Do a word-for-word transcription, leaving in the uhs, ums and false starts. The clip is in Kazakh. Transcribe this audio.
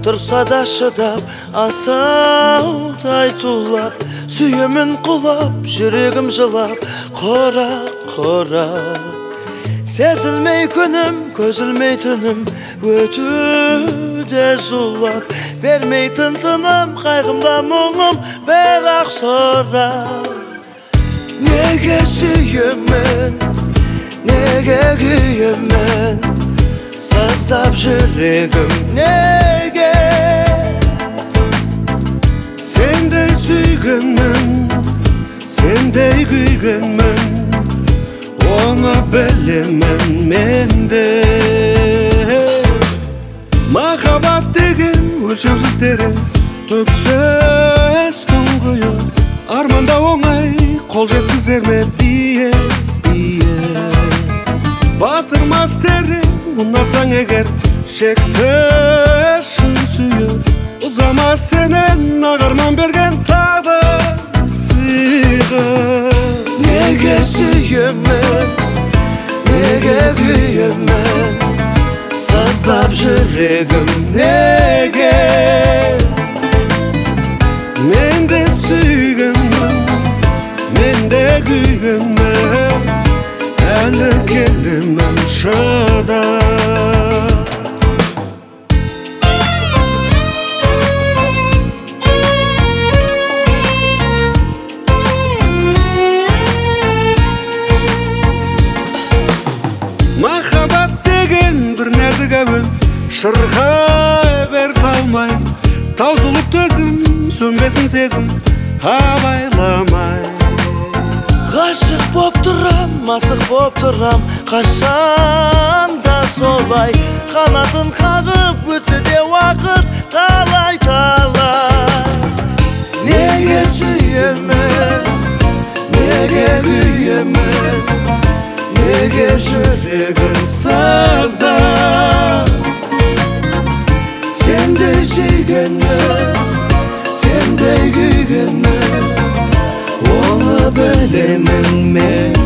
Тұрса да шыдап, асаудай тулап, сүйемін құлап, жүрегім жылап, қора-қора. Сезілмей күнім, көзілмей түнім, өтуде зулап, бермейтін тыным, қайғымда мұңым, бірақ сора. Неге сүйемін, неге күйемін, саздап жүрегім, неге? Сендей сүйгенмін, сендей күйгенмін, оны білемін менде. Махаббат деген өлшеусіз терең, түпсіз тұңғиы, арманда оңай, қол жеткізер ме бие, бие. Батырмас терең, ұнатсаң егер, шексіз шын сүйіп, ұзамас сенен ағарман берген тағы сыйғы. Неге сүйемін, неге күйемін, саздап жүрегім, неге? Мен де сүйгенмін, мен де күйгенмін, әлі келемін шыдап. Махаббат деген бір нәзік әуен, шырқай бер талмай, таусылып төзім, сөнбесін сезім, абайламай. Ғашық боп тұрам, асық боп тұрам, қашан да солай, қанатын қағып өтсе де уақыт талай-талай. Неге сүйемін, неге күйемін, неге жүрегім сазда? Сендей сүйгенмін, сендей күйгенмін, оны білемін мен.